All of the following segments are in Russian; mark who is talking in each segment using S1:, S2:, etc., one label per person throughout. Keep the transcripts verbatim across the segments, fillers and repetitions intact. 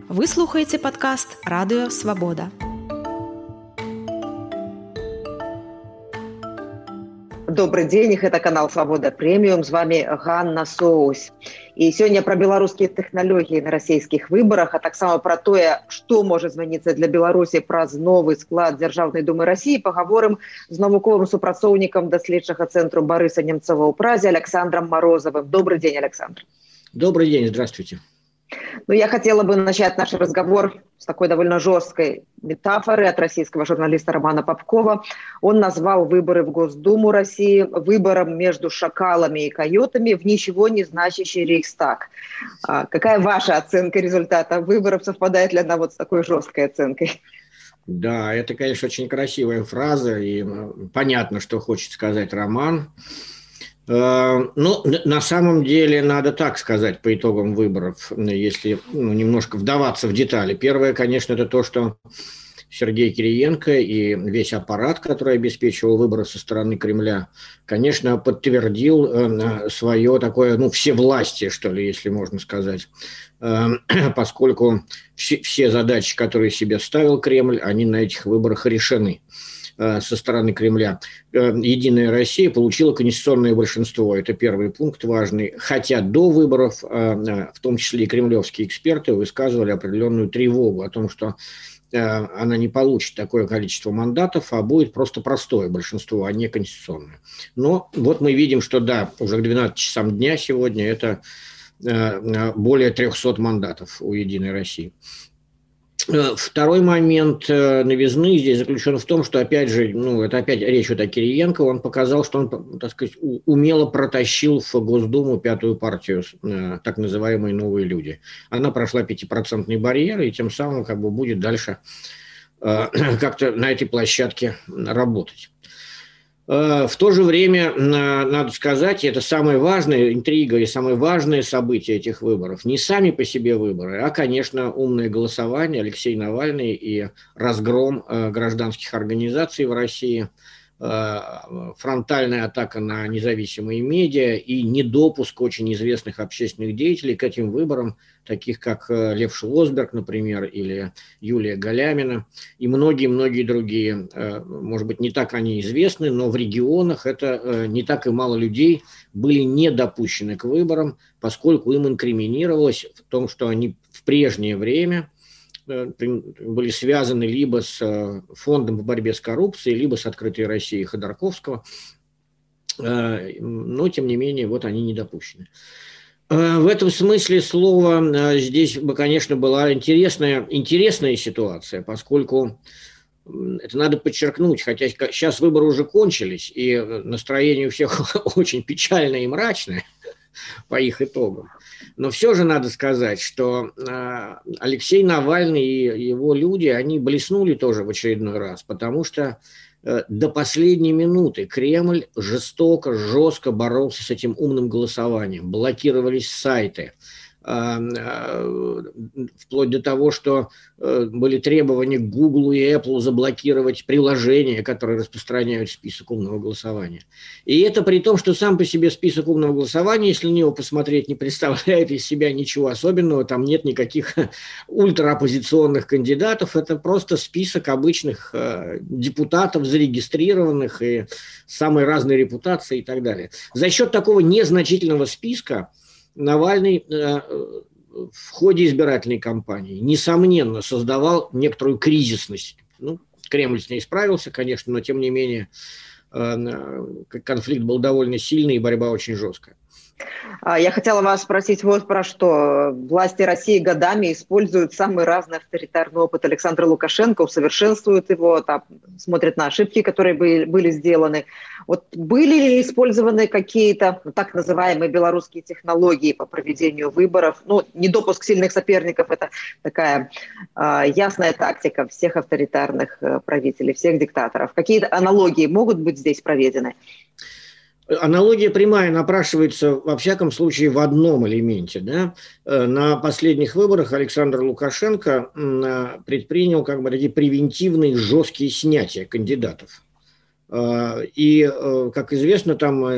S1: Вы слухаеце падкаст Радыё Свабода.
S2: Добрый день, это канал Свобода Премиум, с вами Ганна Соусь. И сегодня про белорусские технологии на российских выборах, а так само про то, что может измениться для Беларуси праз новый склад Державной Думы России, поговорим с навуковым супрацоўнікам доследчага центру Бориса Немцова у Празе Александром Морозовым. Добрый день, Александр.
S3: Добрый день, здравствуйте.
S2: Ну, я хотела бы начать наш разговор с такой довольно жесткой метафоры от российского журналиста Романа Попкова. Он назвал выборы в Госдуму России выбором между шакалами и койотами в ничего не значащий Рейхстаг. А какая ваша оценка результата выборов? Совпадает ли она вот с такой жесткой оценкой?
S3: Да, это, конечно, очень красивая фраза, и понятно, что хочет сказать Роман. Ну, на самом деле, надо так сказать по итогам выборов, если ну, немножко вдаваться в детали. Первое, конечно, это то, что Сергей Кириенко и весь аппарат, который обеспечивал выборы со стороны Кремля, конечно, подтвердил свое такое, ну, всевластие, что ли, если можно сказать, поскольку все, все задачи, которые себе ставил Кремль, они на этих выборах решены со стороны Кремля. Единая Россия получила конституционное большинство. Это первый пункт важный. Хотя до выборов, в том числе и кремлевские эксперты, высказывали определенную тревогу о том, что она не получит такое количество мандатов, а будет просто простое большинство, а не конституционное. Но вот мы видим, что да, уже к двенадцати часам дня сегодня это более трехсот мандатов у Единой России. Второй момент новизны здесь заключен в том, что, опять же, ну, это опять речь идет о Кириенко, он показал, что он, так сказать, умело протащил в Госдуму пятую партию, так называемые «Новые люди». Она прошла пятипроцентный барьер и тем самым как бы будет дальше как-то на этой площадке работать. В то же время, надо сказать, это самая важная интрига и самое важное событие этих выборов. Не сами по себе выборы, а, конечно, умное голосование, Алексей Навальный и разгром гражданских организаций в России, фронтальная атака на независимые медиа и недопуск очень известных общественных деятелей к этим выборам, таких как Лев Шлосберг, например, или Юлия Галямина и многие-многие другие. Может быть, не так они известны, но в регионах это не так и мало людей были не допущены к выборам, поскольку им инкриминировалось в том, что они в прежнее время были связаны либо с фондом по борьбе с коррупцией, либо с «Открытой Россией» Ходорковского, но, тем не менее, вот они не допущены. В этом смысле слова здесь, конечно, была интересная, интересная ситуация, поскольку это надо подчеркнуть, хотя сейчас выборы уже кончились, и настроение у всех очень печальное и мрачное по их итогам. Но все же надо сказать, что Алексей Навальный и его люди, они блеснули тоже в очередной раз, потому что до последней минуты Кремль жестоко, жестко боролся с этим умным голосованием. Блокировались сайты, вплоть до того, что были требования к Google и Apple заблокировать приложения, которые распространяют список умного голосования. И это при том, что сам по себе список умного голосования, если на него посмотреть, не представляет из себя ничего особенного, там нет никаких ультраоппозиционных кандидатов, это просто список обычных депутатов, зарегистрированных и самой разной репутации и так далее. За счет такого незначительного списка Навальный э, в ходе избирательной кампании, несомненно, создавал некоторую кризисность. Ну, Кремль с ней справился, конечно, но, тем не менее, э, конфликт был довольно сильный и борьба очень жесткая.
S2: Я хотела вас спросить вот про что. Власти России годами используют самый разный авторитарный опыт Александра Лукашенко, усовершенствуют его, там, смотрят на ошибки, которые были, были сделаны. Вот были ли использованы какие-то ну, так называемые белорусские технологии по проведению выборов? Ну, недопуск сильных соперников – это такая э, ясная тактика всех авторитарных э, правителей, всех диктаторов. Какие-то аналогии могут быть здесь проведены?
S3: Аналогия прямая напрашивается, во всяком случае, в одном элементе. Да? На последних выборах Александр Лукашенко предпринял как бы такие превентивные жесткие снятия кандидатов. И, как известно, там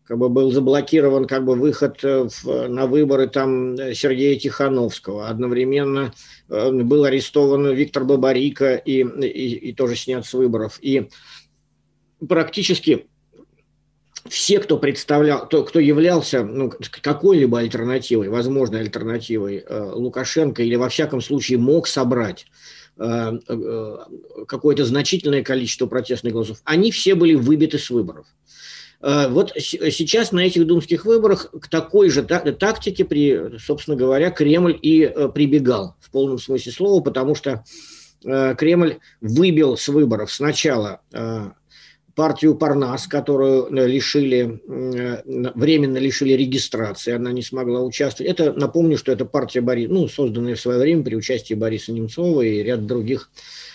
S3: как бы был заблокирован как бы выход в, на выборы там Сергея Тихановского. Одновременно был арестован Виктор Бабарико и, и, и тоже снят с выборов. И практически все, кто представлял, кто, кто являлся ну, какой-либо альтернативой, возможной альтернативой э, Лукашенко, или во всяком случае мог собрать э, э, какое-то значительное количество протестных голосов, они все были выбиты с выборов. Э, вот с- сейчас на этих думских выборах к такой же та- тактике, при, собственно говоря, Кремль и э, прибегал в полном смысле слова, потому что э, Кремль выбил с выборов сначала э, партию Парнас, которую лишили, временно лишили регистрации, она не смогла участвовать. Это, напомню, что это партия, Бори... ну, созданная в свое время при участии Бориса Немцова и ряд других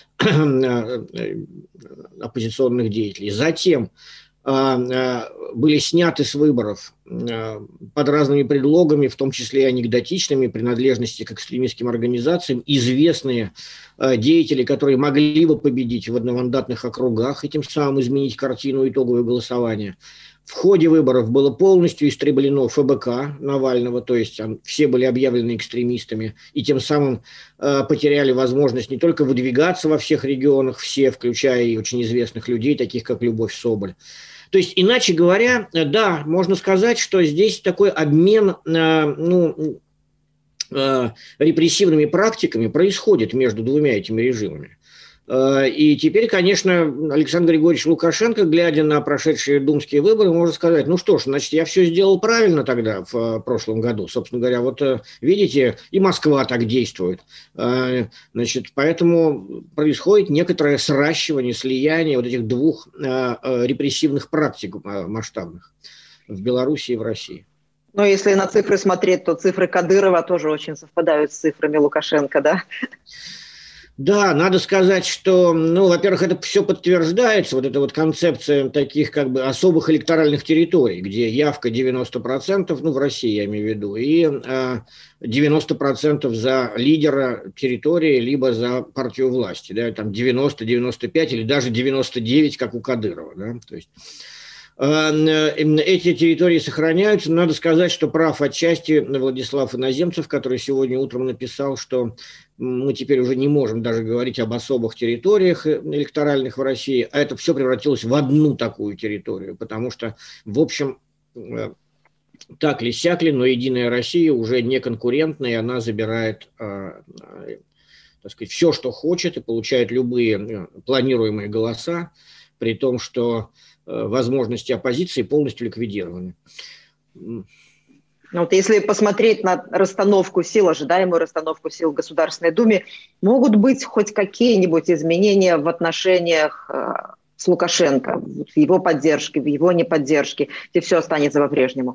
S3: оппозиционных деятелей. Затем были сняты с выборов под разными предлогами, в том числе и анекдотичными, принадлежности к экстремистским организациям, известные деятели, которые могли бы победить в одномандатных округах и тем самым изменить картину итогового голосования. В ходе выборов было полностью истреблено эф бэ ка Навального, то есть все были объявлены экстремистами, и тем самым э, потеряли возможность не только выдвигаться во всех регионах, все, включая и очень известных людей, таких как Любовь Соболь. То есть, иначе говоря, да, можно сказать, что здесь такой обмен э, ну, э, репрессивными практиками происходит между двумя этими режимами. И теперь, конечно, Александр Григорьевич Лукашенко, глядя на прошедшие думские выборы, может сказать, ну что ж, значит, я все сделал правильно тогда в прошлом году. Собственно говоря, вот видите, и Москва так действует. Значит, поэтому происходит некоторое сращивание, слияние вот этих двух репрессивных практик масштабных в Беларуси и в России.
S2: Но если на цифры смотреть, то цифры Кадырова тоже очень совпадают с цифрами Лукашенко, да?
S3: Да, надо сказать, что, ну, во-первых, это все подтверждается, вот эта вот концепция таких как бы особых электоральных территорий, где явка девяносто процентов, ну, в России я имею в виду, и э, девяносто процентов за лидера территории, либо за партию власти, да, там девяносто, девяносто пять или даже девяносто девять, как у Кадырова, да, то есть эти территории сохраняются. Надо сказать, что прав отчасти Владислав Иноземцев, который сегодня утром написал, что мы теперь уже не можем даже говорить об особых территориях электоральных в России, а это все превратилось в одну такую территорию, потому что, в общем, так ли сяк ли, но Единая Россия уже не конкурентная, и она забирает, так сказать, все, что хочет, и получает любые планируемые голоса, при том, что возможности оппозиции полностью ликвидированы.
S2: Ну, вот если посмотреть на расстановку сил, ожидаемую расстановку сил в Государственной Думе, могут быть хоть какие-нибудь изменения в отношениях э, с Лукашенко, в его поддержке, в его неподдержке, и все останется по-прежнему?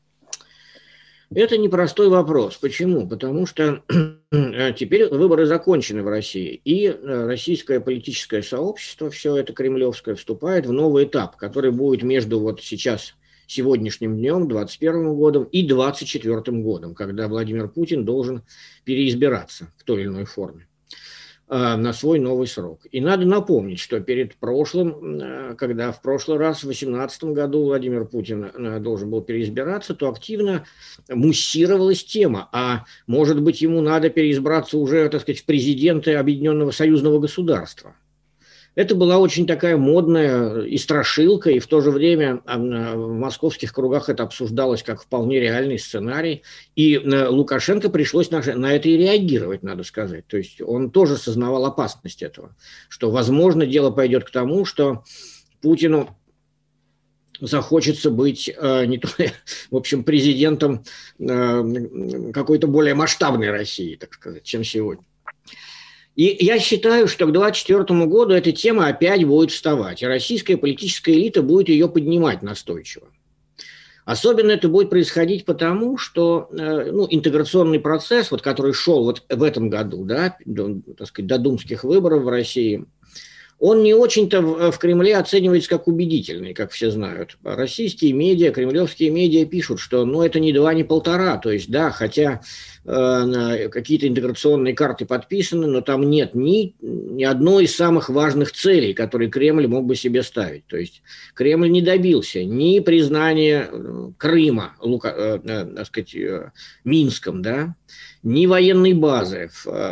S3: Это непростой вопрос. Почему? Потому что теперь выборы закончены в России, и российское политическое сообщество, все это кремлевское, вступает в новый этап, который будет между вот сейчас, сегодняшним днем, двадцать первым годом и двадцать четвёртым годом, когда Владимир Путин должен переизбираться в той или иной форме на свой новый срок. И надо напомнить, что перед прошлым, когда в прошлый раз, в две тысячи восемнадцатом году Владимир Путин должен был переизбираться, то активно муссировалась тема, а может быть ему надо переизбраться уже, так сказать, в президенты Объединенного Союзного Государства. Это была очень такая модная и страшилка, и в то же время в московских кругах это обсуждалось как вполне реальный сценарий. И Лукашенко пришлось на, на это и реагировать, надо сказать. То есть он тоже сознавал опасность этого, что, возможно, дело пойдет к тому, что Путину захочется быть э, не то, в общем, президентом э, какой-то более масштабной России, так сказать, чем сегодня. И я считаю, что к двадцать четвёртому году эта тема опять будет вставать, и российская политическая элита будет ее поднимать настойчиво. Особенно это будет происходить потому, что ну, интеграционный процесс, вот, который шел вот в этом году, да, до, так сказать, до думских выборов в России, он не очень-то в, в Кремле оценивается как убедительный, как все знают. Российские медиа, кремлевские медиа пишут, что ну, это не два, не полтора. То есть, да, хотя э, какие-то интеграционные карты подписаны, но там нет ни, ни одной из самых важных целей, которые Кремль мог бы себе ставить. То есть, Кремль не добился ни признания Крыма, Лука, э, э, так сказать, э, Минском, да, ни военной базы,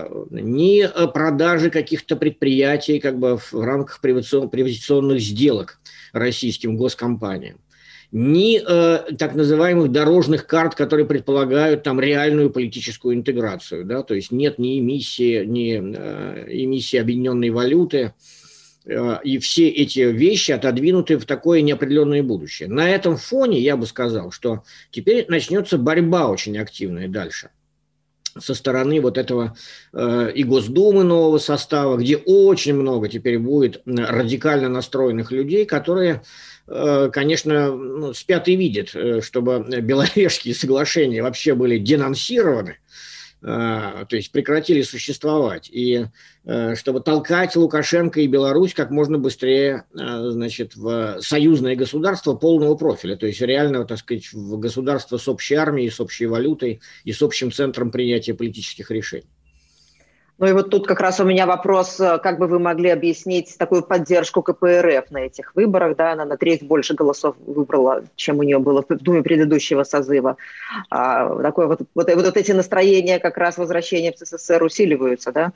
S3: ни продажи каких-то предприятий как бы в рамках приватизационных сделок российским госкомпаниям, ни э, так называемых дорожных карт, которые предполагают там реальную политическую интеграцию, да, то есть нет ни эмиссии, ни э, эмиссии объединенной валюты, э, и все эти вещи отодвинуты в такое неопределенное будущее. На этом фоне я бы сказал, что теперь начнется борьба очень активная дальше со стороны вот этого э, и Госдумы нового состава, где очень много теперь будет радикально настроенных людей, которые, э, конечно, ну, спят и видят, э, чтобы Беловежские соглашения вообще были денонсированы, э, то есть прекратили существовать, и э, чтобы толкать Лукашенко и Беларусь как можно быстрее, э, значит, в союзное государство полного профиля, то есть реально, так сказать, в государство с общей армией, с общей валютой и с общим центром принятия политических решений.
S2: Ну и вот тут как раз у меня вопрос, как бы вы могли объяснить такую поддержку ка пэ эр эф на этих выборах, да, она на треть больше голосов выбрала, чем у нее было в Думе предыдущего созыва. А, такое вот, вот, вот эти настроения как раз возвращения в эс эс эс эр усиливаются, да?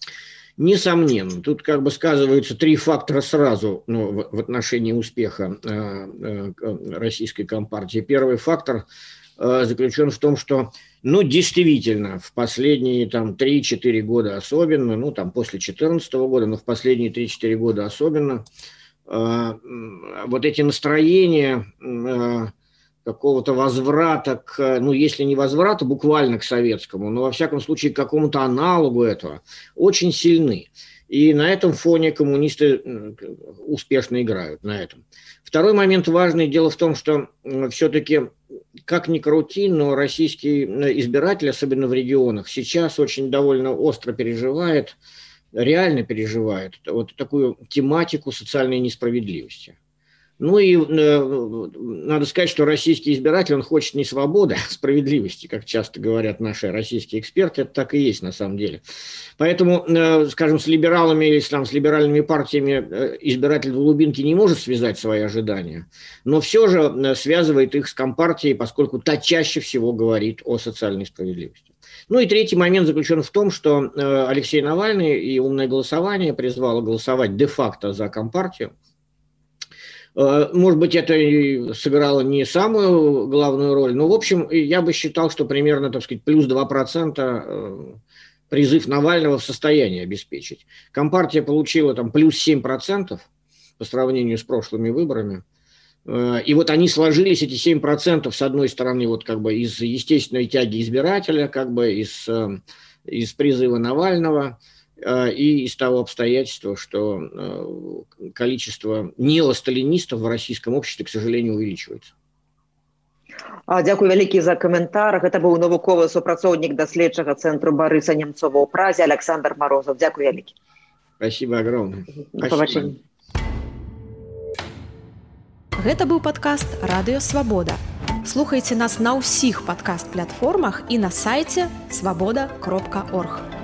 S3: Несомненно. Тут как бы сказываются три фактора сразу, ну, в, в отношении успеха э, э, российской компартии. Первый фактор э, заключен в том, что ну, действительно, в последние там три-четыре года особенно, ну, там после две тысячи четырнадцатого года, но в последние три-четыре года особенно, э, вот эти настроения э, какого-то возврата к, ну, если не возврата, буквально к советскому, но, во всяком случае, к какому-то аналогу этого, очень сильны. И на этом фоне коммунисты успешно играют, на этом. Второй момент важный. Дело в том, что все-таки, как ни крути, но российский избиратель, особенно в регионах, сейчас очень довольно остро переживает, реально переживает вот такую тематику социальной несправедливости. Ну и э, надо сказать, что российский избиратель, он хочет не свободы, а справедливости, как часто говорят наши российские эксперты, это так и есть на самом деле. Поэтому, э, скажем, с либералами или там, с либеральными партиями э, избиратель в глубинке не может связать свои ожидания, но все же э, связывает их с Компартией, поскольку та чаще всего говорит о социальной справедливости. Ну и третий момент заключен в том, что э, Алексей Навальный и «Умное голосование» призвало голосовать де-факто за Компартию. Может быть, это и сыграло не самую главную роль, но, в общем, я бы считал, что примерно, так сказать, плюс два процента призыв Навального в состоянии обеспечить. Компартия получила там плюс семь процентов по сравнению с прошлыми выборами. И вот они сложились, эти семь процентов, с одной стороны, вот как бы из естественной тяги избирателя, как бы из, из призыва Навального, и из того обстоятельства, что количество неосталинистов в российском обществе, к сожалению, увеличивается.
S2: Дякую вялікі за каментар. Гэта быў навуковы супрацоўнік даследчага цэнтру Барыса Немцова ў Празе Александр Морозов. Дякую вялікі.
S3: Спасибо огромное.
S2: До побачення.
S1: Гэта быў падкаст «Радыё Свабода». Слухайце нас на ўсіх падкаст-платформах і на сайце свабода кропка орг.